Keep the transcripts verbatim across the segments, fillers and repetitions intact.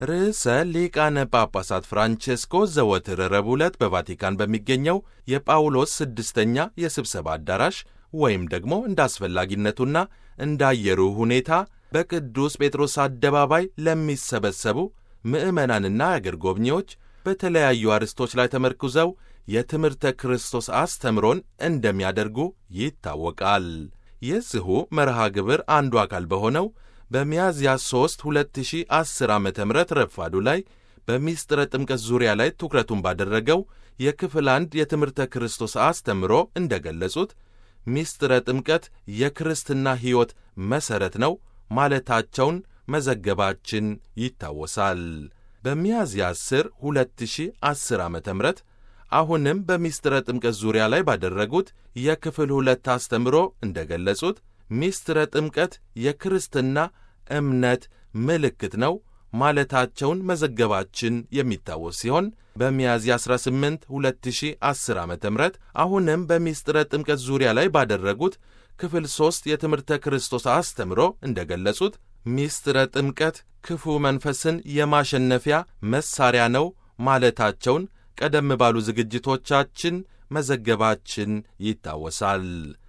ርዕሰ ሊቃነ ጳጳሳት ፍራንቼስኮ ዘወትር ረቡዕ ዕለት በቫቲካን በሚገኘው የጳውሎስ ስድስተኛ የስብሰባ አዳራሽ ወይም ደግሞ እንደ አስፈላጊነቱና እንደ አየሩ ሁኔታ በቅዱስ ጴጥሮስ አደባባይ ለሚሰበሰቡ ምዕመናንና አገር ጎብኚዎች በተለያዩ አርዕስቶች ላይ ተመርኩዘው የትምህርተ ክርስቶስ አስተምሮን እንደሚያደርጉ ይታወቃል። የዚሁ መርሃ ግብር አንዱ አካል በሆነው በሚያዝያ ሦስት ሁለት ሺህ ዐሥር ዓመተ ምህረት ረፋዱ ላይ በሚስጥረ ጥምቀት ዙሪያ ላይ ትኩረቱን ባደረገው የክፍል አንድ የትምህርተ ክርስቶስ አስተምሮ እንደገለጹት ሚስጥረ ጥምቀት የክርስትና ሕይወት መሠረት ነው ማለታቸውን መዘገባችን ይታወሳል። በሚያዝያ ዐሥር ሁለት ሺህ ዐሥር ዓመተ ምህረት አሁንም በሚስጥረ ጥምቀት ዙሪያ ላይ ባደረጉት የክፍል ሁለት አስተምሮ እንደገለጹት ሚስጥረ ጥምቀት የክርስትና እምነት ምልክት ነው ማለታቸውን መዘገባችን የሚታወስ ሲሆን በሚያዝያ አሥራ ስምንት ሁለት ሺህ ዐሥር ዓመተ ምህረት አሁንም በሚስጥረ ጥምቀት ዙሪያ ላይ ባደረጉት ክፍል ሦስት የትምህርተ ክርስቶስ አስተምሮ እንደገለጹት ሚስጥረ ጥምቀት ክፉ መንፈስን የማሸነፊያ መሣሪያ ነው ማለታቸውን ቀደም ባሉ ዝግጅቶቻችን መዘገባችን ይታወሳል።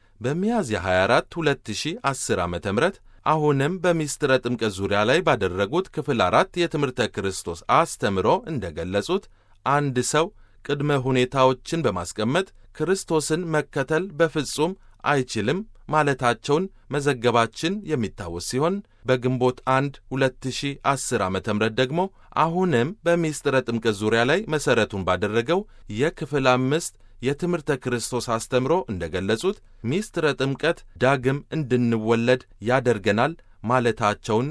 በሚያዝያ ሃያ አራት ሁለት ሺህ ዐሥር ዓመተ ምህረት አሁንም በሚስጥረ ጥምቀት ዙሪያ ላይ ባደረጉት ክፍል አራት የትምህርተ ክርስቶስ አስተምሮ እንደገለጹት አንድ ሰው ቅድመ ሁኔታዎችን በማስቀመጥ ክርስቶስን መከተል በፍጹም አይችልም ማለታቸውን መዘገባችን የሚታወስ ሲሆን በግንቦት አንድ ሁለት ሺህ ዐሥር ዓመተ ምህረት ደግሞ አሁንም በሚስጥረ ጥምቀት ዙሪያ ላይ መሠረቱን ባደረገው የክፍል አምስት የትምህርተ ክርስቶስ አስተምሮ እንደገለጹት ሚስጥረ ጥምቀት ዳግም እንድንወለድ ያደርገናል ማለታቸውን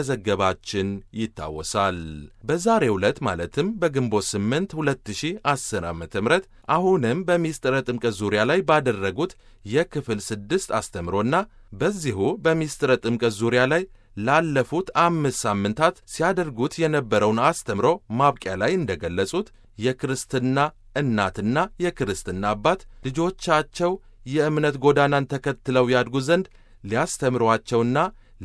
መዘገባችን ይታወሳል። በዛሬው ዕለት ማለትም በግንቦት ስምንት ሁለት ሺህ ዐሥር ዓመተ ምህረት አሁንም በሚስጥረ ጥምቀት ዙሪያ ላይ ባደረጉት የክፍል ስድስት አስተምሮና በዚሁ በሚስጥረ ጥምቀት ዙሪያ ላይ ላለፉት አምስት ሳምንታት ሲያደርጉት የነበረውን አስተምሮ ማብቂያ ላይ እንደገለጹት የክርስትና እናትና የክርስትና አባት ልጆቻቸው የእምነት ጎዳናን ተከትለው ያድጉ ዘንድ ሊያስተምሯቸውና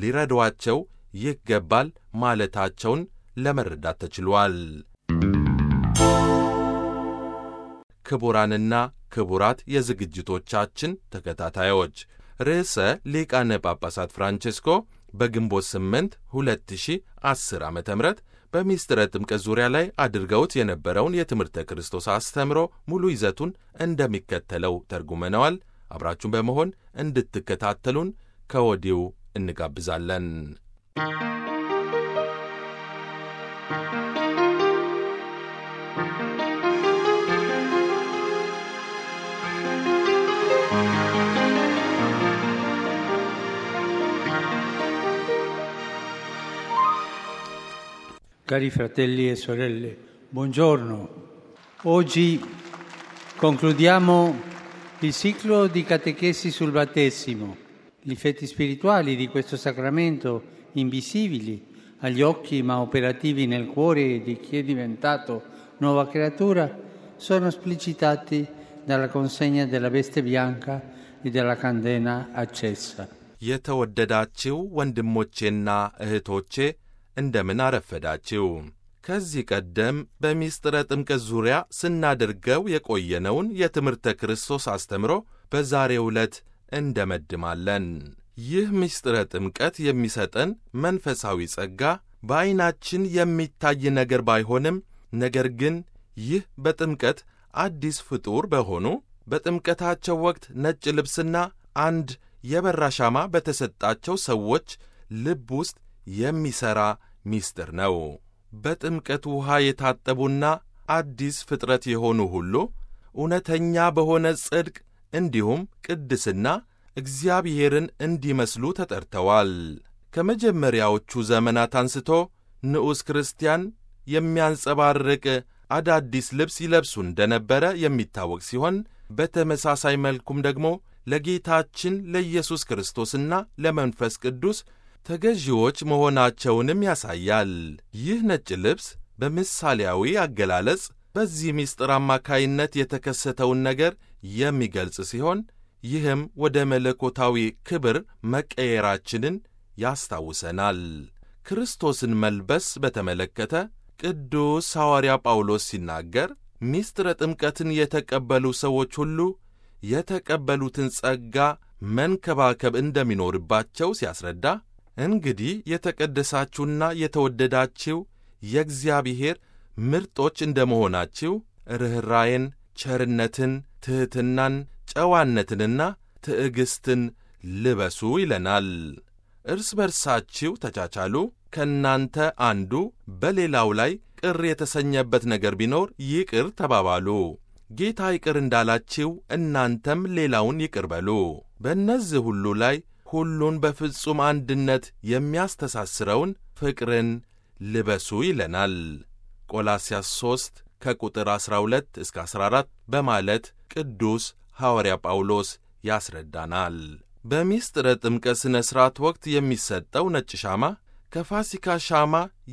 ሊረዷቸው ይገባል ማለታቸውን ለመረዳት ተችሏል። ክቡራንና ክቡራት የዝግጅቶቻችን ተከታታዮች ርዕሰ ሊቃነ ጳጳሳት ፍራንቼስኮ በግንቦት ስምንት ሁለት ሺህ ዐሥር ዓመተ ምህረት በሚስጥረ ጥምቀት ዙሪያ ላይ አድርገውት የነበረውን የትምህርተ ክርስቶስ አስተምሮ ሙሉ ይዘቱን እንደሚከተለው ተርጉመነዋል። አብራችሁን በመሆን እንድትከታተሉን ከወዲሁ እንጋብዛለን። Cari fratelli e sorelle, buongiorno. Oggi concludiamo il ciclo di catechesi sul battesimo. Gli effetti spirituali di questo sacramento, invisibili agli occhi ma operativi nel cuore di chi è diventato nuova creatura, sono esplicitati dalla consegna della veste bianca e della candela accesa. የተወደዳችሁ ወንድሞቼና እህቶቼ እንደምን አረፈዳችሁ። ከዚህ ቀደም በሚስጥረ ጥምቀት ዙሪያ ስናደርገው የቆየነውን የትምህርተ ክርስቶስ አስተምሮ በዛሬው ዕለት እንደመድማለን። ይህ ሚስጥረ ጥምቀት የሚሰጠን መንፈሳዊ ጸጋ በዐይናችን የሚታይ ነገር ባይሆንም፣ ነገር ግን ይህ በጥምቀት አዲስ ፍጡር በሆኑ በጥምቀታቸው ወቅት ነጭ ልብስና አንድ የበራ ሻማ በተሰጣቸው ሰዎች ልብ ውስጥ የሚሠራ ሚስጥር ነው። በጥምቀት ውሃ የታጠቡና አዲስ ፍጥረት የሆኑ ሁሉ እውነተኛ በሆነ ጽድቅ እንዲሁም ቅድስና እግዚአብሔርን እንዲመስሉ ተጠርተዋል። ከመጀመሪያዎቹ ዘመናት አንስቶ ንዑስ ክርስቲያን የሚያንጸባርቅ አዳዲስ ልብስ ይለብሱ እንደነበረ የሚታወቅ ሲሆን በተመሳሳይ መልኩም ደግሞ ለጌታችን ለኢየሱስ ክርስቶስና ለመንፈስ ቅዱስ ተገዢዎች መሆናቸውንም ያሳያል። ይህ ነጭ ልብስ በምሳሌያዊ አገላለጽ በዚህ ምስጢር አማካይነት የተከሰተውን ነገር የሚገልጽ ሲሆን ይህም ወደ መለኮታዊ ክብር መቀየራችንን ያስታውሰናል። ክርስቶስን መልበስ በተመለከተ ቅዱስ ሐዋርያ ጳውሎስ ሲናገር ምስጢረ ጥምቀትን የተቀበሉ ሰዎች ሁሉ የተቀበሉትን ጸጋ መንከባከብ እንደሚኖርባቸው ሲያስረዳ፣ እንግዲህ የተቀደሳችሁና የተወደዳችሁ የእግዚአብሔር ምርጦች እንደመሆናችሁ ርኅራዬን፣ ቸርነትን፣ ትሕትናን፣ ጨዋነትንና ትዕግሥትን ልበሱ ይለናል። እርስ በርሳችሁ ተቻቻሉ። ከእናንተ አንዱ በሌላው ላይ ቅር የተሰኘበት ነገር ቢኖር ይቅር ተባባሉ። ጌታ ይቅር እንዳላችሁ እናንተም ሌላውን ይቅር በሉ። በእነዚህ ሁሉ ላይ ሁሉን በፍጹም አንድነት የሚያስተሳስረውን ፍቅርን ልበሱ ይለናል። ቆላስያስ ሦስት ከቁጥር ዐሥራ ሁለት እስከ ዐሥራ አራት በማለት ቅዱስ ሐዋርያ ጳውሎስ ያስረዳናል። በምስጢረ ጥምቀት ሥነ ሥርዓት ወቅት የሚሰጠው ነጭ ሻማ ከፋሲካ ሻማ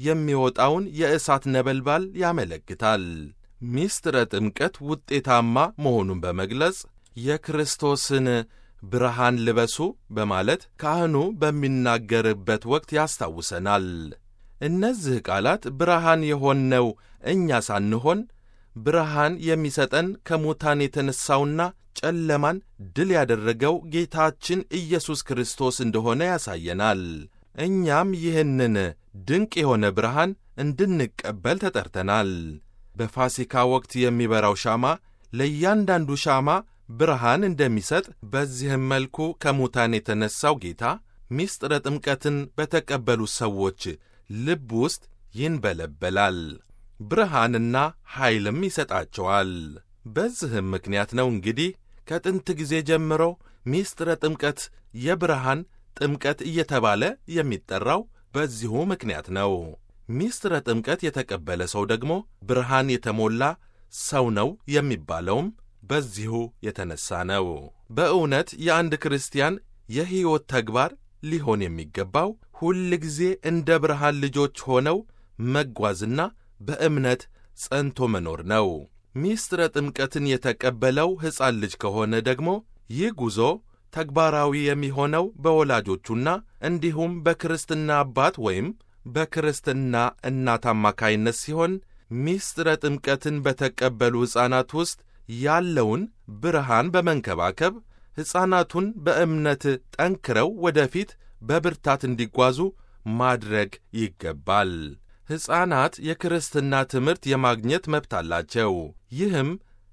የሚወጣውን የእሳት ነበልባል ያመለክታል። ምስጢረ ጥምቀት ውጤታማ መሆኑን በመግለጽ የክርስቶስን ብርሃን ልበሱ በማለት ካህኑ በሚናገርበት ወቅት ያስታውሰናል። እነዚህ ቃላት ብርሃን የሆነው እኛ ሳንሆን ብርሃን የሚሰጠን ከሙታን የተነሣውና ጨለማን ድል ያደረገው ጌታችን ኢየሱስ ክርስቶስ እንደሆነ ያሳየናል። እኛም ይህንን ድንቅ የሆነ ብርሃን እንድንቀበል ተጠርተናል። በፋሲካ ወቅት የሚበራው ሻማ ለእያንዳንዱ ሻማ ብርሃን እንደሚሰጥ፣ በዚህም መልኩ ከሙታን የተነሣው ጌታ ምስጢረ ጥምቀትን በተቀበሉ ሰዎች ልብ ውስጥ ይንበለበላል፣ ብርሃንና ኃይልም ይሰጣቸዋል። በዚህም ምክንያት ነው እንግዲህ ከጥንት ጊዜ ጀምሮ ምስጢረ ጥምቀት የብርሃን ጥምቀት እየተባለ የሚጠራው በዚሁ ምክንያት ነው። ምስጢረ ጥምቀት የተቀበለ ሰው ደግሞ ብርሃን የተሞላ ሰው ነው የሚባለውም በዚሁ የተነሣ ነው። በእውነት የአንድ ክርስቲያን የሕይወት ተግባር ሊሆን የሚገባው ሁል ጊዜ እንደ ብርሃን ልጆች ሆነው መጓዝና በእምነት ጸንቶ መኖር ነው። ምስጢረ ጥምቀትን የተቀበለው ሕፃን ልጅ ከሆነ ደግሞ ይህ ጉዞ ተግባራዊ የሚሆነው በወላጆቹና እንዲሁም በክርስትና አባት ወይም በክርስትና እናት አማካይነት ሲሆን ምስጢረ ጥምቀትን በተቀበሉ ሕፃናት ውስጥ ያለውን ብርሃን በመንከባከብ ሕፃናቱን በእምነት ጠንክረው ወደፊት በብርታት እንዲጓዙ ማድረግ ይገባል። ሕፃናት የክርስትና ትምህርት የማግኘት መብት አላቸው። ይህም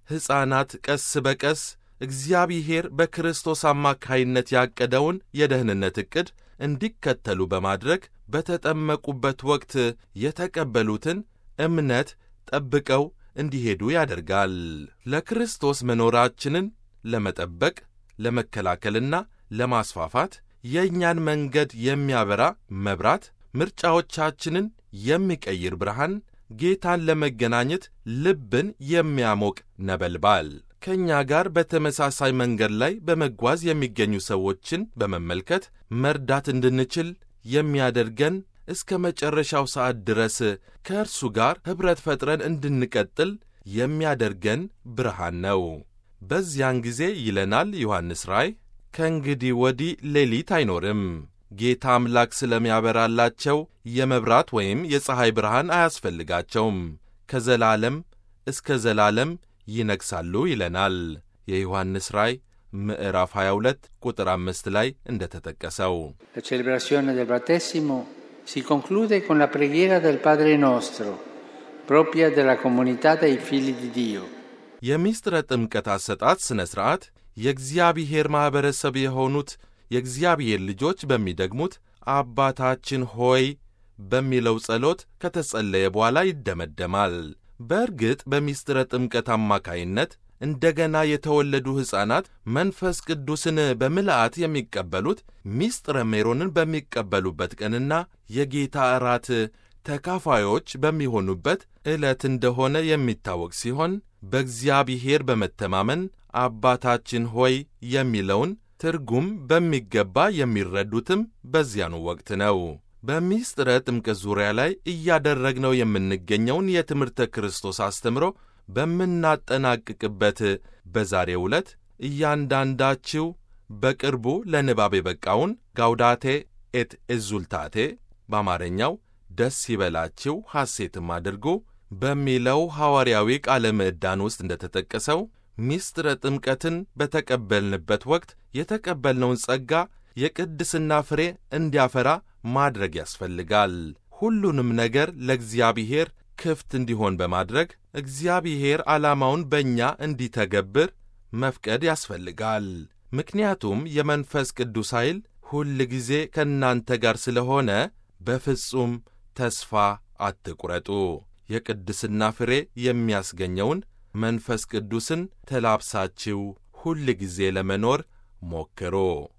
ሕፃናት ቀስ በቀስ እግዚአብሔር በክርስቶስ አማካይነት ያቀደውን የደህንነት ዕቅድ እንዲከተሉ በማድረግ በተጠመቁበት ወቅት የተቀበሉትን እምነት ጠብቀው እንዲሄዱ ያደርጋል። ለክርስቶስ መኖራችንን ለመጠበቅ ለመከላከልና ለማስፋፋት የእኛን መንገድ የሚያበራ መብራት፣ ምርጫዎቻችንን የሚቀይር ብርሃን፣ ጌታን ለመገናኘት ልብን የሚያሞቅ ነበልባል፣ ከእኛ ጋር በተመሳሳይ መንገድ ላይ በመጓዝ የሚገኙ ሰዎችን በመመልከት መርዳት እንድንችል የሚያደርገን እስከ መጨረሻው ሰዓት ድረስ ከእርሱ ጋር ኅብረት ፈጥረን እንድንቀጥል የሚያደርገን ብርሃን ነው። በዚያን ጊዜ ይለናል ዮሐንስ ራእይ፣ ከእንግዲህ ወዲህ ሌሊት አይኖርም፣ ጌታ አምላክ ስለሚያበራላቸው የመብራት ወይም የፀሐይ ብርሃን አያስፈልጋቸውም፣ ከዘላለም እስከ ዘላለም ይነግሣሉ ይለናል። የዮሐንስ ራእይ ምዕራፍ ሃያ ሁለት ቁጥር አምስት ላይ እንደ ተጠቀሰው La celebrazione del battesimo si conclude con la preghiera del Padre nostro, propria della comunità dei figli di Dio. የምስጢረ ጥምቀት አሰጣጥ ሥነ ሥርዓት የእግዚአብሔር ማኅበረሰብ የሆኑት የእግዚአብሔር ልጆች በሚደግሙት አባታችን ሆይ በሚለው ጸሎት ከተጸለየ በኋላ ይደመደማል። በእርግጥ በምስጢረ ጥምቀት አማካይነት እንደገና የተወለዱ ሕፃናት መንፈስ ቅዱስን በምልአት የሚቀበሉት ምስጢረ ሜሮንን በሚቀበሉበት ቀንና የጌታ እራት ተካፋዮች በሚሆኑበት ዕለት እንደሆነ የሚታወቅ ሲሆን በእግዚአብሔር በመተማመን አባታችን ሆይ የሚለውን ትርጉም በሚገባ የሚረዱትም በዚያኑ ወቅት ነው። በምስጢረ ጥምቀት ዙሪያ ላይ እያደረግነው የምንገኘውን የትምህርተ ክርስቶስ አስተምሮ በምናጠናቅቅበት በዛሬው ዕለት እያንዳንዳችሁ በቅርቡ ለንባብ የበቃውን ጋውዳቴ ኤት ኤዙልታቴ በአማርኛው ደስ ይበላችሁ ሐሴትም አድርጉ በሚለው ሐዋርያዊ ቃለ ምዕዳን ውስጥ እንደተጠቀሰው ምስጢረ ጥምቀትን በተቀበልንበት ወቅት የተቀበልነውን ጸጋ የቅድስና ፍሬ እንዲያፈራ ማድረግ ያስፈልጋል። ሁሉንም ነገር ለእግዚአብሔር ክፍት እንዲሆን በማድረግ እግዚአብሔር ዓላማውን በእኛ እንዲተገብር መፍቀድ ያስፈልጋል። ምክንያቱም የመንፈስ ቅዱስ ኃይል ሁል ጊዜ ከእናንተ ጋር ስለሆነ በፍጹም ተስፋ አትቁረጡ። የቅድስና ፍሬ የሚያስገኘውን መንፈስ ቅዱስን ተላብሳችሁ ሁል ጊዜ ለመኖር ሞክሩ።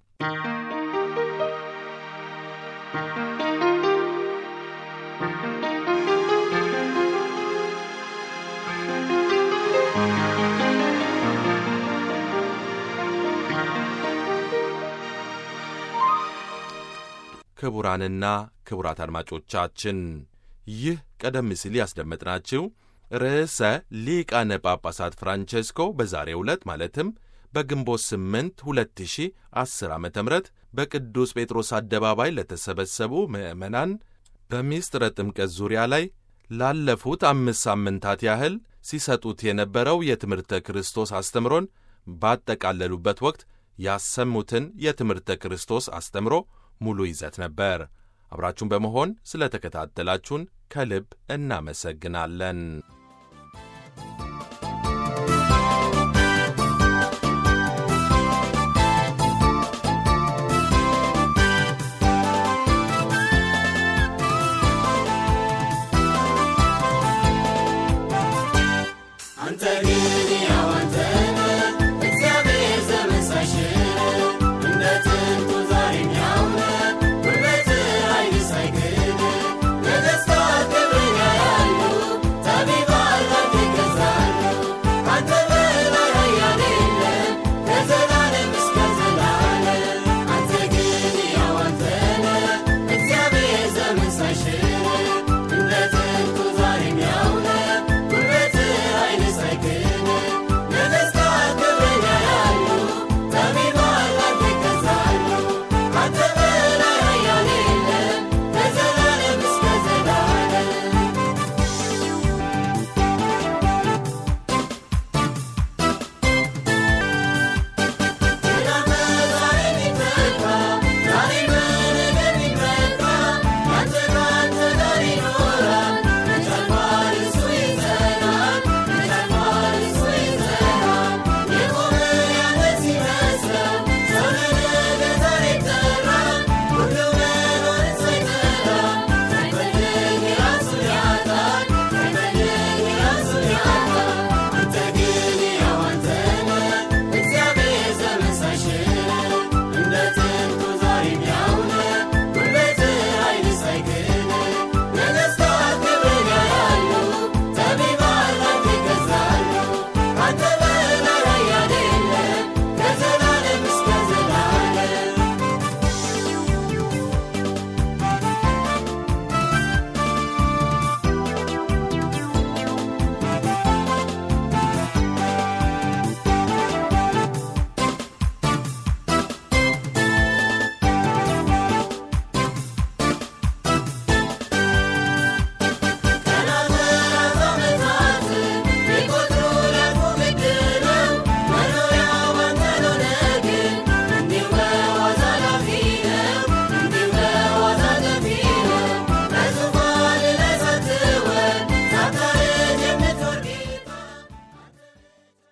ክቡራንና ክቡራት አድማጮቻችን ይህ ቀደም ሲል ያስደመጥናችሁ ርዕሰ ሊቃነ ጳጳሳት ፍራንቼስኮ በዛሬው ዕለት ማለትም በግንቦት ስምንት ሁለት ሺህ አስር ዓመተ ምህረት በቅዱስ ጴጥሮስ አደባባይ ለተሰበሰቡ ምዕመናን በምስጢረ ጥምቀት ዙሪያ ላይ ላለፉት አምስት ሳምንታት ያህል ሲሰጡት የነበረው የትምህርተ ክርስቶስ አስተምሮን ባጠቃለሉበት ወቅት ያሰሙትን የትምህርተ ክርስቶስ አስተምሮ ሙሉ ይዘት ነበር። አብራችሁን በመሆን ስለ ተከታተላችሁን ከልብ እናመሰግናለን።